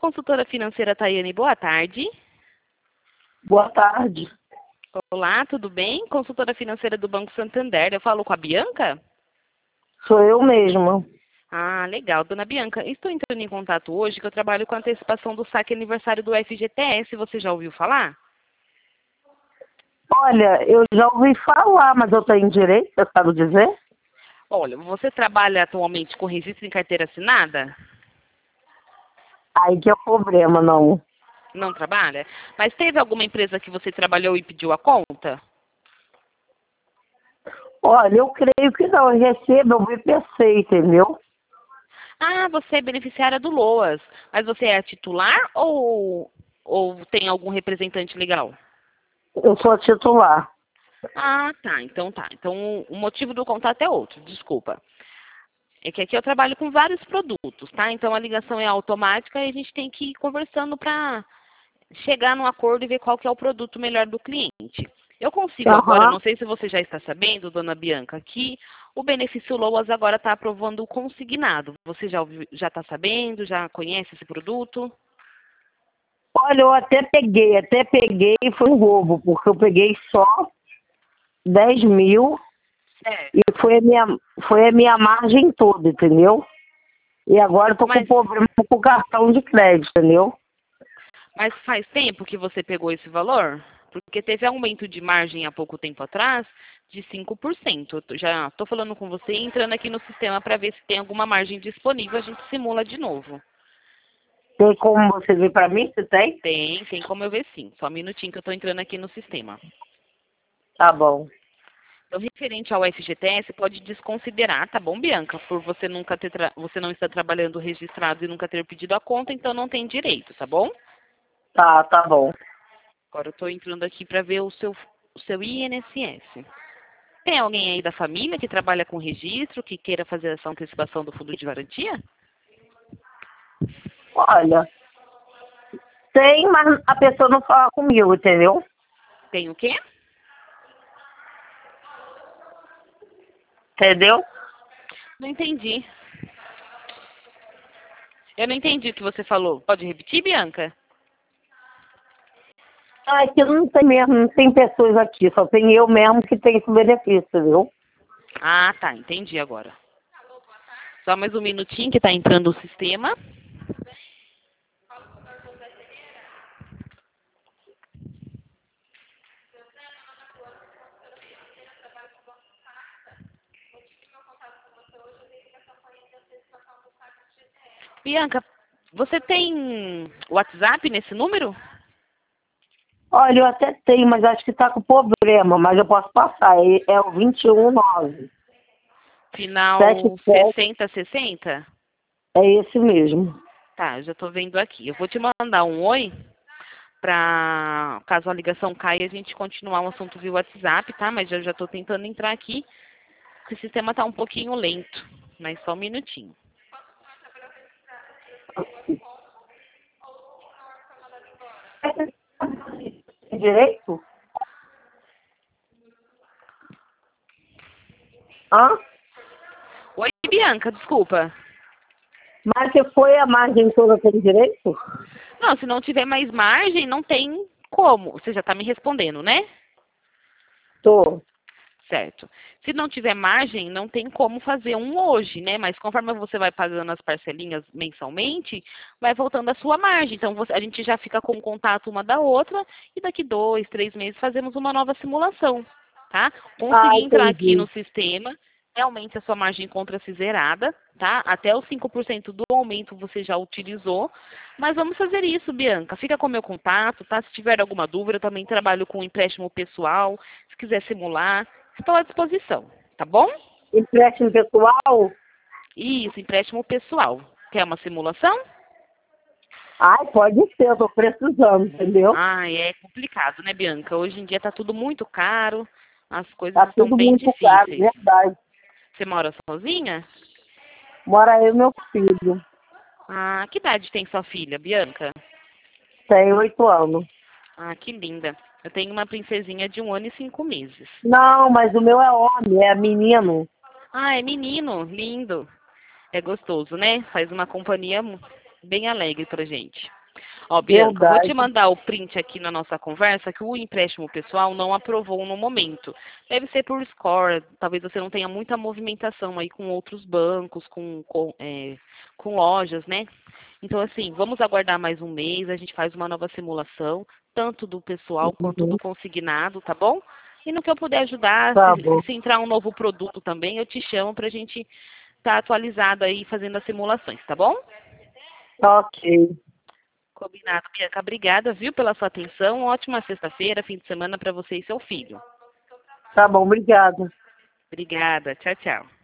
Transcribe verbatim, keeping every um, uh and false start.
Consultora financeira Tayane, boa tarde. Boa tarde. Olá, tudo bem? Consultora financeira do Banco Santander. Eu falo com a Bianca? Sou eu mesma. Ah, legal. Dona Bianca, estou entrando em contato hoje que eu trabalho com a antecipação do saque aniversário do F G T S. Você já ouviu falar? Olha, eu já ouvi falar, mas eu tenho direito, eu sabe dizer? Olha, você trabalha atualmente com registro em carteira assinada? Aí que é o problema, não. Não trabalha? Mas teve alguma empresa que você trabalhou e pediu a conta? Olha, eu creio que não, eu recebo o B P C, entendeu? Ah, você é beneficiária do LOAS. Mas você é a titular ou, ou tem algum representante legal? Eu sou titular. Ah, tá. Então tá. Então o motivo do contato é outro, desculpa. É que aqui eu trabalho com vários produtos, tá? Então a ligação é automática e a gente tem que ir conversando para chegar num acordo e ver qual que é o produto melhor do cliente. Eu consigo agora, Aham. não sei se você já está sabendo, dona Bianca, que o benefício LOAS agora está aprovando o consignado. Você já ouviu- já está sabendo, já conhece esse produto? Olha, eu até peguei, até peguei e foi um roubo, porque eu peguei só dez mil É. e foi a minha, foi a minha margem toda, entendeu? E agora eu tô com Mas, problema com o cartão de crédito, entendeu? mas faz tempo que você pegou esse valor? Porque teve aumento de margem há pouco tempo atrás de cinco por cento. Eu tô- já estou falando com você e entrando aqui no sistema para ver se tem alguma margem disponível, a gente simula de novo. Tem como você ver pra mim se tem? Tem, tem como eu ver sim. Só um minutinho que eu estou entrando aqui no sistema. Tá bom. Então, referente ao F G T S, pode desconsiderar, tá bom, Bianca? Por você nunca ter tra- você não estar trabalhando registrado e nunca ter pedido a conta, então não tem direito, tá bom? Tá, tá bom. Agora eu estou entrando aqui para ver o seu, o seu I N S S. Tem alguém aí da família que trabalha com registro, que queira fazer essa antecipação do fundo de garantia? Olha, tem, mas a pessoa não fala comigo, entendeu? Tem o quê? Entendeu? Não entendi. Eu não entendi o que você falou. Pode repetir, Bianca? Ah, aqui não tem mesmo, não tem pessoas aqui, só tem eu mesmo que tem esse benefício, viu? Ah, tá, entendi agora. Só mais um minutinho que está entrando o sistema. Bianca, você tem WhatsApp nesse número? Olha, eu até tenho, mas acho que tá com problema, mas eu posso passar. É, é o vinte e um nove. Final sete sete, sessenta sessenta? é esse mesmo. Tá, eu já estou vendo aqui. Eu vou te mandar um oi para caso a ligação caia, a gente continuar o assunto via WhatsApp, tá? Mas eu já estou tentando entrar aqui, porque o sistema está um pouquinho lento. Mas só um minutinho. Tem direito? Hã? Oi, Bianca, desculpa. Mas se foi a margem toda, tem direito? Não, se não tiver mais margem, não tem como. Você já está me respondendo, né? Tô. Certo. Se não tiver margem, não tem como fazer um hoje, né? Mas conforme você vai pagando as parcelinhas mensalmente, vai voltando a sua margem. Então você- a gente já fica com contato uma da outra e daqui dois, três meses fazemos uma nova simulação, tá? Ah, Consegui entrar aqui entendi. no sistema, realmente a sua margem encontra-se zerada, tá? Até os cinco por cento do aumento você já utilizou. Mas vamos fazer isso, Bianca. Fica com o meu contato, tá? Se tiver alguma dúvida, eu também trabalho com empréstimo pessoal. Se quiser simular, estou à disposição, tá bom? Empréstimo pessoal? Isso, empréstimo pessoal. Quer uma simulação? Ai, pode ser, eu tô precisando, entendeu? Ah, é complicado, né, Bianca? Hoje em dia tá tudo muito caro, as coisas Tá estão tudo bem muito caro, difíceis. verdade. Você mora sozinha? Mora eu e meu filho. Ah, que idade tem sua filha, Bianca? Tem oito anos. Ah, que linda. Eu tenho uma princesinha de um ano e cinco meses. Não, mas o meu é homem, é menino. Ah, é menino, lindo. É gostoso, né? Faz uma companhia. bem alegre pra gente. Ó, Bianca, vou te Verdade. mandar o print aqui na nossa conversa que o empréstimo pessoal não aprovou no momento. Deve ser por score, talvez você não tenha muita movimentação aí com outros bancos, com, com, é, com lojas, né? Então, assim, vamos aguardar mais um mês, a gente faz uma nova simulação, tanto do pessoal quanto Uhum. do consignado, tá bom? E no que eu puder ajudar, Tá se, bom. se entrar um novo produto também, eu te chamo pra gente estar atualizado aí fazendo as simulações, tá bom? Ok. Combinado, Bianca. Obrigada, viu, pela sua atenção. Ótima sexta-feira, fim de semana para você e seu filho. Tá bom, obrigada. Obrigada. Tchau, tchau.